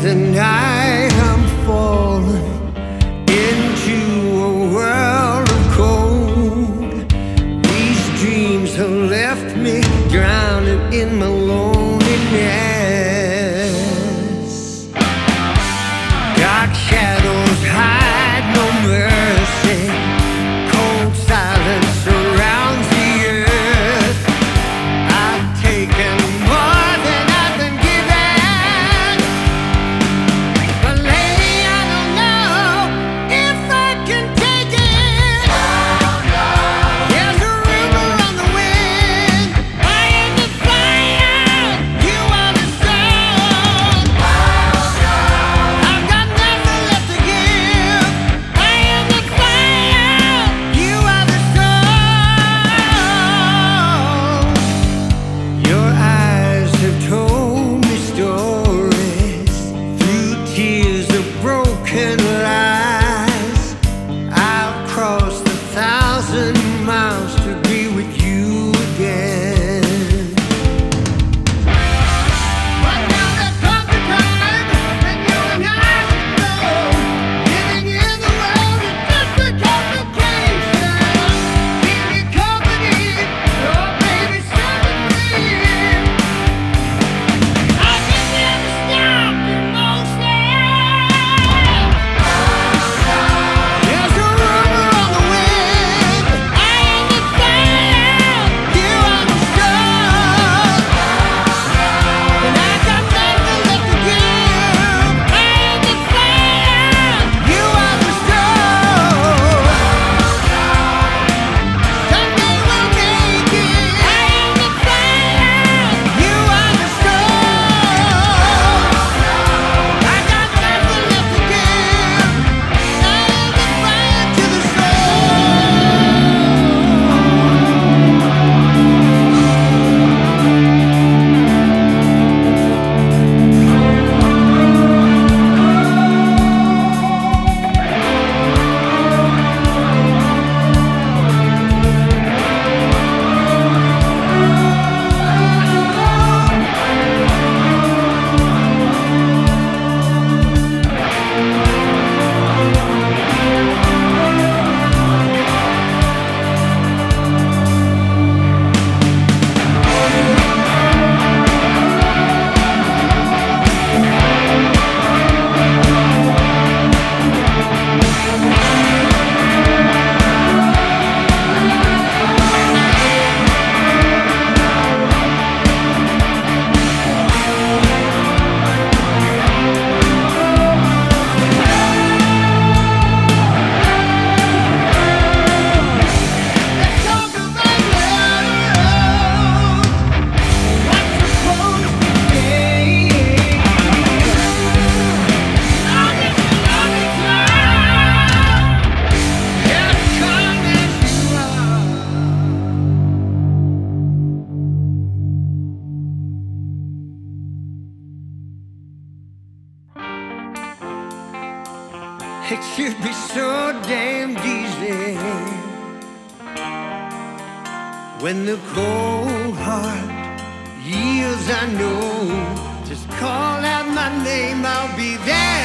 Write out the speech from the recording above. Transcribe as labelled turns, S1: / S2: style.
S1: and I am falling into a world of cold. These dreams have left me drowning in my loneliness. Dark shadows hide no mercy. Cold silence surrounds the earth. I've taken more than I've been given, but lately I don't know if I can take it. There's a river on the wind. I am the fire, you are the sun. I've got nothing left to give. I am the fire, you are the sun. Your eyes have told me stories through tears of broken lies. I've crossed 1,000 miles to be with you again. But now there comes a time when you and I should know, living in the world is just a complication. Keep me company, oh baby, set me free. I can never stop emotion. There's a rumor on the wind. I am the fire, you are the sun. And I got nothing left to give. I am the fire, you are the sun. Someday we'll make it. I am the fire, you are the sun. I got nothing left to give. I am the fire to the It should be so damned easy when the cold heart yields. I know, just call out my name, I'll be there.